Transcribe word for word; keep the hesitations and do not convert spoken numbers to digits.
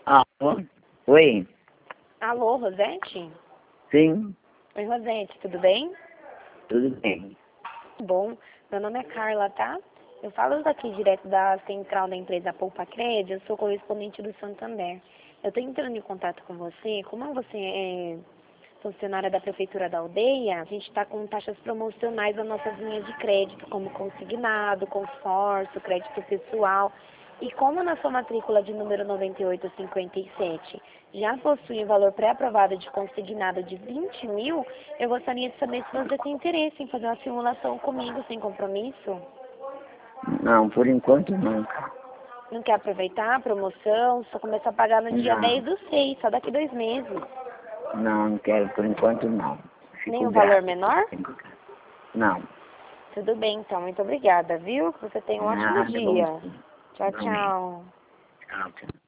Alô? Oi? Alô, Rosete? Sim, Oi, Rosete, tudo bem? tudo bem. Bom, meu nome é Carla, tá? Eu falo daqui direto da central da empresa Poupa Crédito, eu sou correspondente do Santander. Eu estou entrando em contato com você, como você é funcionária da Prefeitura da Aldeia, a gente está com taxas promocionais nas nossas linhas de crédito, como consignado, consórcio, crédito pessoal. E como na sua matrícula de número noventa e oito cinquenta e sete já possui um valor pré-aprovado de consignado de vinte mil, eu gostaria de saber se você tem interesse em fazer uma simulação comigo sem compromisso. Não, por enquanto nunca. Não quer aproveitar a promoção? Só começa a pagar no dia Não, dez do seis, só daqui dois meses. não, não quero, por enquanto não. Nem Fico um valor grato. menor? Não. Tudo bem, então. Muito obrigada, viu? Que você tenha um ótimo Nada, bom dia. dia. Tchau, Igualmente. tchau. Tchau, tchau.